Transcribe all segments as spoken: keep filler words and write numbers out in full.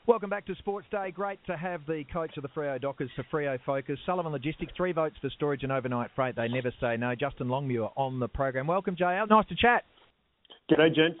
Welcome back to Sports Day. Great to have the coach of the Freo Dockers for Freo Focus. Sullivan Logistics, three votes for storage and overnight freight. They never say no. Justin Longmuir on the program. Welcome, J L. Nice to chat. G'day, gents.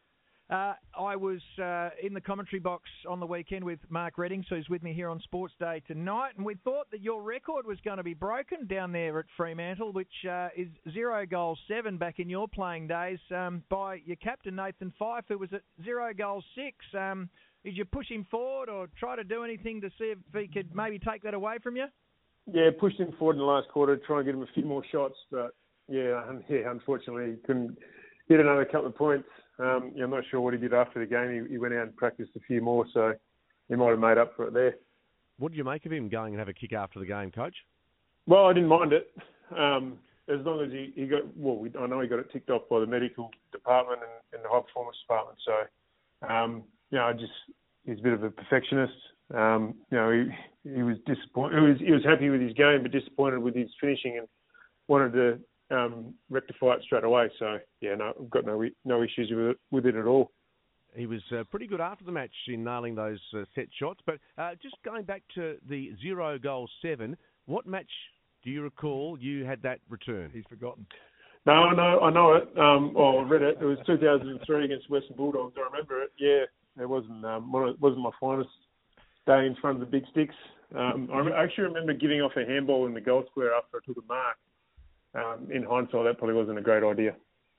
Uh, I was uh, in the commentary box on the weekend with Mark Redding, who's with me here on Sports Day tonight, and we thought that your record was going to be broken down there at Fremantle, which uh, is zero goals seven back in your playing days, um, by your captain, Nathan Fyfe, who was at zero goals six. Um, did you push him forward or try to do anything to see if he could maybe take that away from you? Yeah, pushed him forward in the last quarter, try and get him a few more shots, but yeah, yeah unfortunately, couldn't get another couple of points. Um, yeah, I'm not sure what he did after the game. He, he went out and practiced a few more, so he might have made up for it there. What did you make of him going and have a kick after the game, Coach? Well, I didn't mind it. Um, as long as he, he got, well, we, I know he got it ticked off by the medical department and, and the high performance department. So, um, you know, I just, he's a bit of a perfectionist. Um, you know, he, he was disappointed. He was, he was happy with his game, but disappointed with his finishing and wanted to Um, rectify it straight away. So, yeah, no, I've got no no issues with it, with it at all. He was uh, pretty good after the match in nailing those uh, set shots. But uh, just going back to the zero goal seven, what match do you recall you had that return? He's forgotten. No, I know, I know it. Um, well, I read it. It was two thousand three against Western Bulldogs. I remember it. Yeah, it wasn't um, it wasn't my finest day in front of the big sticks. Um, I actually remember giving off a handball in the goal square after I took a mark. Um, in hindsight, that probably wasn't a great idea.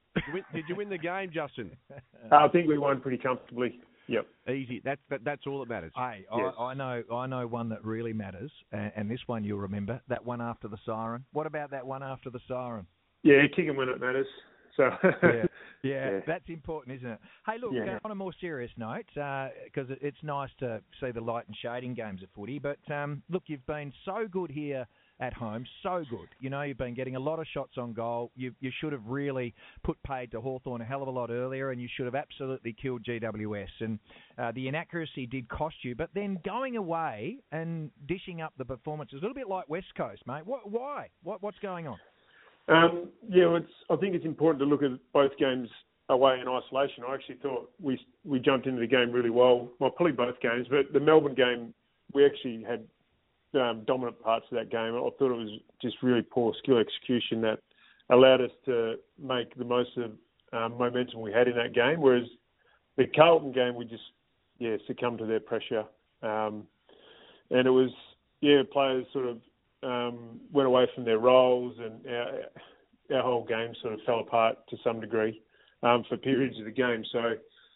Did you win the game, Justin? uh, I think we won pretty comfortably. Yep. Easy. That's that, that's all that matters. Hey, yes. I, I know I know one that really matters, and, and this one you'll remember, that one after the siren. What about that one after the siren? Yeah, kicking when it matters. So yeah, yeah, yeah, that's important, isn't it? Hey, look, yeah. uh, on a more serious note, because uh, it's nice to see the light and shading games of footy, but um, look, you've been so good here at home, so good. You know, you've been getting a lot of shots on goal. You you should have really put paid to Hawthorn a hell of a lot earlier, and you should have absolutely killed G W S. And uh, the inaccuracy did cost you. But then going away and dishing up the performances, a little bit like West Coast, mate. What, why? What, what's going on? Um, yeah, well, it's, I think it's important to look at both games away in isolation. I actually thought we we jumped into the game really well. Well, probably both games, but the Melbourne game, we actually had Um, dominant parts of that game. I thought it was just really poor skill execution that allowed us to make the most of um, momentum we had in that game. Whereas the Carlton game, we just yeah succumbed to their pressure, um, and it was yeah players sort of um, went away from their roles, and our, our whole game sort of fell apart to some degree um, for periods of the game. So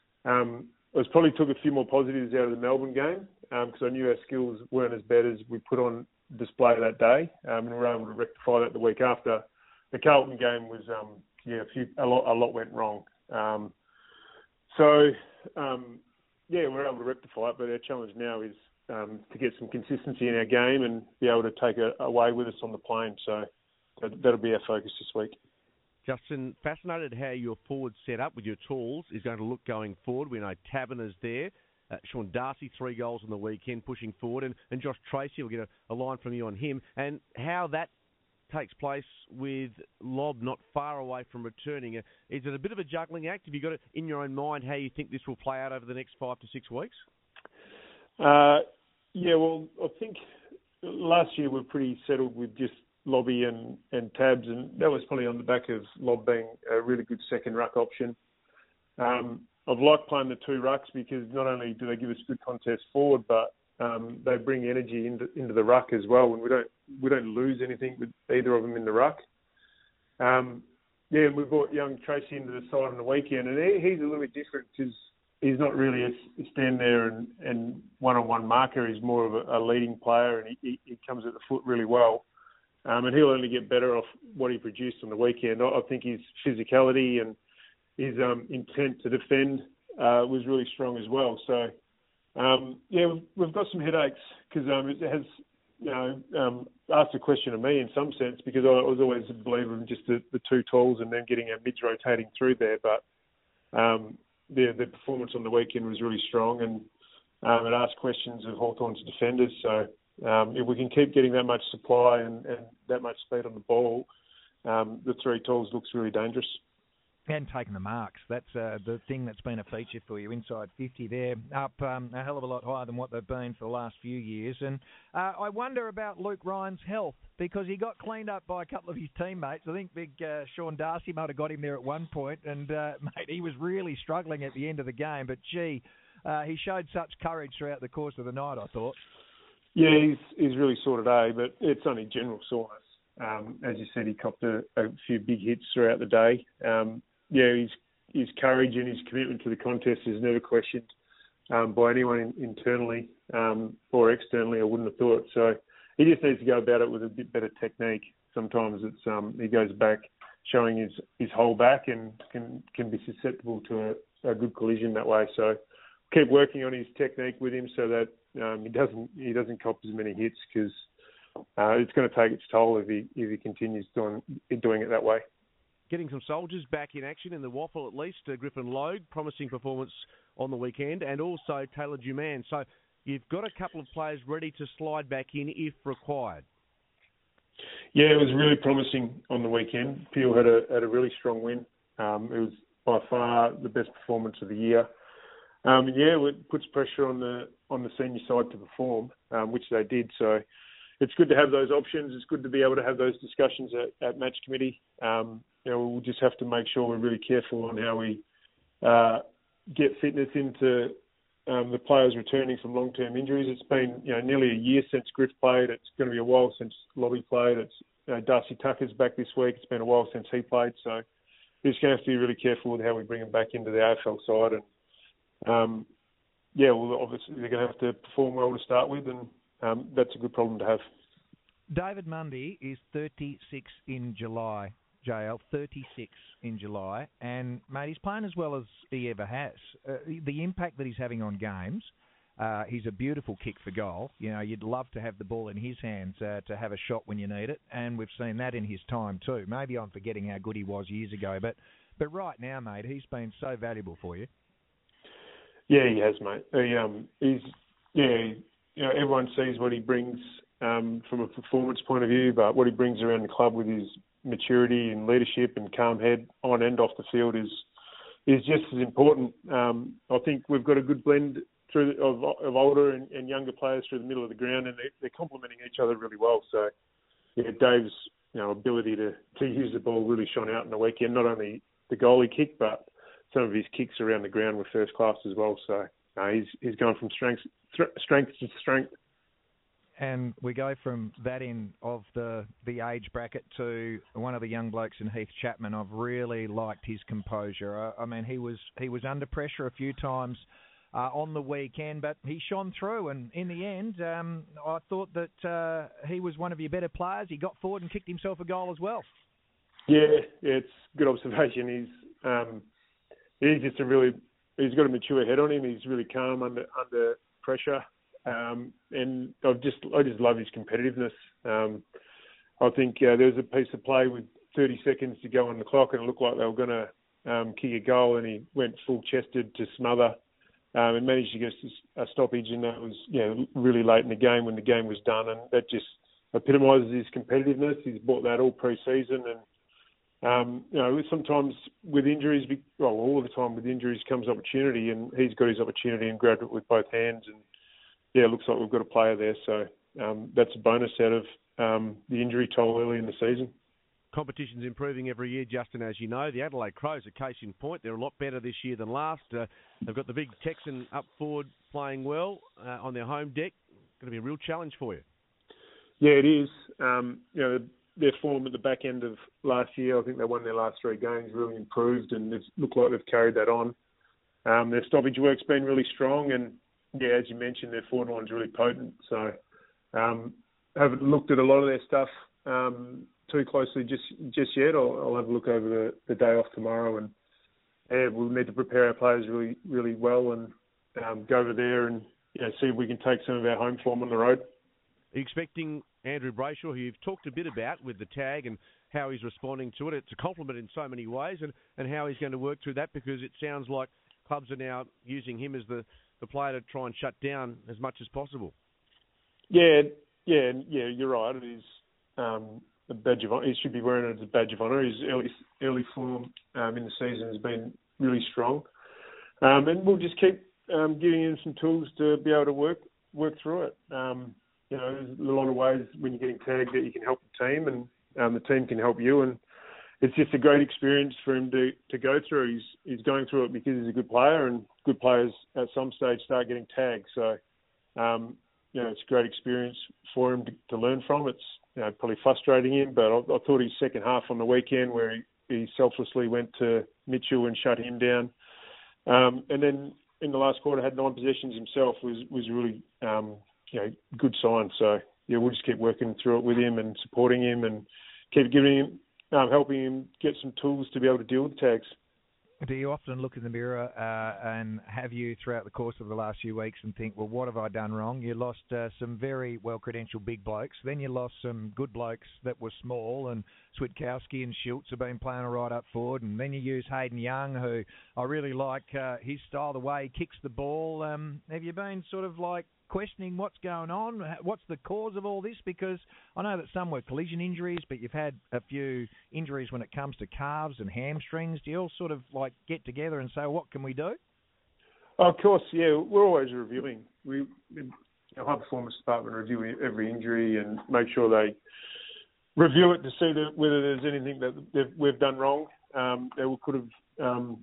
um, I was probably took a few more positives out of the Melbourne game, because um, I knew our skills weren't as bad as we put on display that day, um, and we were able to rectify that the week after. The Carlton game was, um, yeah, a, few, a lot, a lot went wrong. Um, so, um, yeah, we were able to rectify it, but our challenge now is um, to get some consistency in our game and be able to take it away with us on the plane. So that, that'll be our focus this week. Justin, fascinated how your forward set up with your tools is going to look going forward. We know Taberner's there. Uh, Sean Darcy, three goals on the weekend, pushing forward, and, and Josh Tracy will get a, a line from you on him, and how that takes place with Lobb not far away from returning. Uh, is it a bit of a juggling act? Have you got it in your own mind how you think this will play out over the next five to six weeks? Uh, yeah, well, I think last year we were pretty settled with just Lobby and, and Tabs, and that was probably on the back of Lobb being a really good second ruck option. Um, I've liked playing the two rucks because not only do they give us good contest forward, but um, they bring energy into, into the ruck as well, and we don't we don't lose anything with either of them in the ruck. Um, yeah, we brought young Tracy into the side on the weekend, and he, he's a little bit different because he's not really a stand there and, and one-on-one marker. He's more of a, a leading player, and he, he comes at the foot really well. Um, and he'll only get better off what he produced on the weekend. I, I think his physicality and his um, intent to defend uh, was really strong as well. So, um, yeah, we've, we've got some headaches because um, it has, you know, um, asked a question of me in some sense because I was always a believer in just the, the two tools and then getting our mids rotating through there. But um, the, the performance on the weekend was really strong, and um, it asked questions of Hawthorn's defenders. So um, if we can keep getting that much supply and, and that much speed on the ball, um, the three tools looks really dangerous. And taking the marks. That's uh, the thing that's been a feature for you. Inside fifty there, up um, a hell of a lot higher than what they've been for the last few years. And uh, I wonder about Luke Ryan's health, because he got cleaned up by a couple of his teammates. I think big uh, Sean Darcy might have got him there at one point, and uh, mate, he was really struggling at the end of the game. But gee, uh, he showed such courage throughout the course of the night, I thought. Yeah, he's he's really sore today, but it's only general soreness. Um, as you said, he copped a, a few big hits throughout the day. Um, yeah, his his courage and his commitment to the contest is never questioned um, by anyone in, internally um, or externally. I wouldn't have thought. So he just needs to go about it with a bit better technique. Sometimes it's um, he goes back, showing his, his whole back, and can can be susceptible to a, a good collision that way. So keep working on his technique with him so that um, he doesn't he doesn't cop as many hits, because uh, it's going to take its toll if he if he continues doing doing it that way. Getting some soldiers back in action in the waffle at least. Uh, Griffin Logue, promising performance on the weekend, and also Taylor Duman. So you've got a couple of players ready to slide back in if required. Yeah, it was really promising on the weekend. Peel had a had a really strong win. Um, it was by far the best performance of the year. Um, and yeah, it puts pressure on the on the senior side to perform, um, which they did. So it's good to have those options. It's good to be able to have those discussions at, at match committee. Um, you know, we'll just have to make sure we're really careful on how we uh, get fitness into um, the players returning from long-term injuries. It's been you know nearly a year since Griff played. It's going to be a while since Lobby played. It's you know, Darcy Tucker's back this week. It's been a while since he played. So we're just going to have to be really careful with how we bring him back into the A F L side. And um, yeah, well, obviously they're going to have to perform well to start with, and um, that's a good problem to have. David Mundy is thirty-six in July, J L, thirty-six in July, and, mate, he's playing as well as he ever has. Uh, the impact that he's having on games, uh, he's a beautiful kick for goal. You know, you'd love to have the ball in his hands uh, to have a shot when you need it, and we've seen that in his time too. Maybe I'm forgetting how good he was years ago, but, but right now, mate, he's been so valuable for you. Yeah, he has, mate. He, um, he's, yeah, you know, everyone sees what he brings um, from a performance point of view, but what he brings around the club with his maturity and leadership and calm head on and off the field is is just as important. Um, I think we've got a good blend through the, of, of older and, and younger players through the middle of the ground, and they, they're complementing each other really well. So, yeah, Dave's you know ability to, to use the ball really shone out in the weekend. Not only the goal he kicked, but some of his kicks around the ground were first class as well. So, no, he's he's going from strength th- strength to strength. And we go from that end of the, the age bracket to one of the young blokes in Heath Chapman. I've really liked his composure. I, I mean, he was he was under pressure a few times uh, on the weekend, but he shone through. And in the end, um, I thought that uh, he was one of your better players. He got forward and kicked himself a goal as well. Yeah, yeah it's good observation. He's um, he's just a really he's got a mature head on him. He's really calm under under pressure. Um, and I just I just love his competitiveness. Um, I think uh, there was a piece of play with thirty seconds to go on the clock, and it looked like they were going to um, kick a goal, and he went full chested to smother um, and managed to get a stoppage, and that was you know, really late in the game when the game was done, and that just epitomises his competitiveness. He's brought that all pre-season, and um, you know sometimes with injuries, well all the time with injuries comes opportunity, and he's got his opportunity and grabbed it with both hands. And yeah, it looks like we've got a player there, so um, that's a bonus out of um, the injury toll early in the season. Competition's improving every year, Justin, as you know. The Adelaide Crows are case in point. They're a lot better this year than last. Uh, they've got the big Texan up forward playing well uh, on their home deck. Going to be a real challenge for you. Yeah, it is. Um, you know, their form at the back end of last year, I think they won their last three games, really improved, and it looked like they've carried that on. Um, their stoppage work's been really strong, and yeah, as you mentioned, their forward line's really potent. So um, I haven't looked at a lot of their stuff um, too closely just just yet. I'll, I'll have a look over the, the day off tomorrow, and yeah, we'll need to prepare our players really really well and um, go over there and you know, see if we can take some of our home form on the road. Are you expecting Andrew Brayshaw, who you've talked a bit about with the tag and how he's responding to it? It's a compliment in so many ways, and, and how he's going to work through that, because it sounds like clubs are now using him as the the player to try and shut down as much as possible. Yeah, yeah, yeah. You're right. It is. Um, a badge of honour. He should be wearing it as a badge of honour. His early early form um, in the season has been really strong, um, and we'll just keep um, giving him some tools to be able to work work through it. Um, you know, there's a lot of ways when you're getting tagged that you can help the team, and um, the team can help you, and it's just a great experience for him to, to go through. He's he's going through it because he's a good player, and good players at some stage start getting tagged. So, um, you know, it's a great experience for him to, to learn from. It's, you know, probably frustrating him, but I, I thought his second half on the weekend, where he, he selflessly went to Mitchell and shut him down, um, and then in the last quarter had nine possessions himself, was was really um, you know, good sign. So yeah, we'll just keep working through it with him and supporting him, and keep giving him. Um, helping him get some tools to be able to deal with tags. Do you often look in the mirror uh, and have you throughout the course of the last few weeks and think, well, what have I done wrong? You lost uh, some very well-credentialed big blokes. Then you lost some good blokes that were small, and Switkowski and Schultz have been playing right up forward. And then you use Hayden Young, who I really like uh, his style, the way he kicks the ball. Um, have you been sort of like questioning what's going on? What's the cause of all this? Because I know that some were collision injuries, but you've had a few injuries when it comes to calves and hamstrings. Do you all sort of like get together and say, what can we do? Oh, of course, yeah. We're always reviewing. We, our high performance department review every injury and make sure they review it to see that whether there's anything that we've done wrong. Um, that we could have um,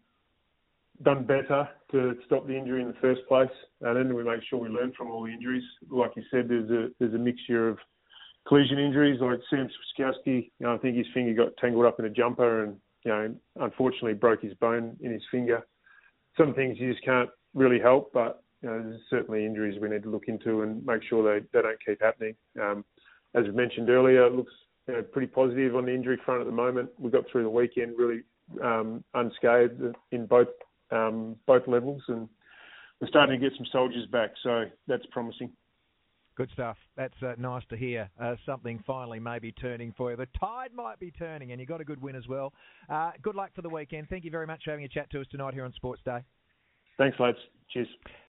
done better to stop the injury in the first place, and then we make sure we learn from all the injuries. Like you said, there's a there's a mixture of collision injuries, like Sam Switkowski. You know, I think his finger got tangled up in a jumper, and you know, unfortunately broke his bone in his finger. Some things you just can't really help, but you know, there's certainly injuries we need to look into and make sure they, they don't keep happening. Um, as we mentioned earlier, it looks, you know, pretty positive on the injury front at the moment. We got through the weekend really um, unscathed in both um, both levels, and we're starting to get some soldiers back, so that's promising. Good stuff. That's uh, nice to hear. Uh, something finally may be turning for you. The tide might be turning, and you got a good win as well. Uh, good luck for the weekend. Thank you very much for having a chat to us tonight here on Sports Day. Thanks, lads. Cheers.